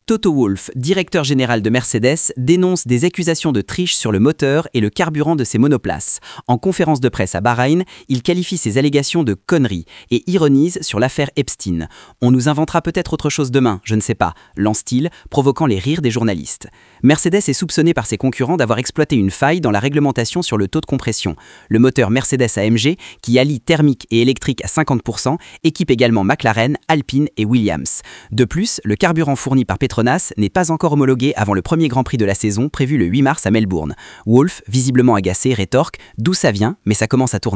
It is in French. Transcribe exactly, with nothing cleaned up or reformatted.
Toto Wolff, directeur général de Mercedes, dénonce des accusations de triche sur le moteur et le carburant de ses monoplaces. En conférence de presse à Bahreïn, il qualifie ces allégations de conneries et ironise sur l'affaire Epstein. On nous inventera peut-être autre chose demain, je ne sais pas, lance-t-il, provoquant les rires des journalistes. Mercedes est soupçonné par ses concurrents d'avoir exploité une faille dans la réglementation sur le taux de compression. Le moteur Mercedes A M G, qui allie thermique et électrique à cinquante pour cent, équipe également McLaren, Alpine et Williams. De plus, le carburant fourni par Petronas n'est pas encore homologué avant le premier Grand Prix de la saison prévu le huit mars à Melbourne. Wolff, visiblement agacé, rétorque « D'où ça vient, mais ça commence à tourner ».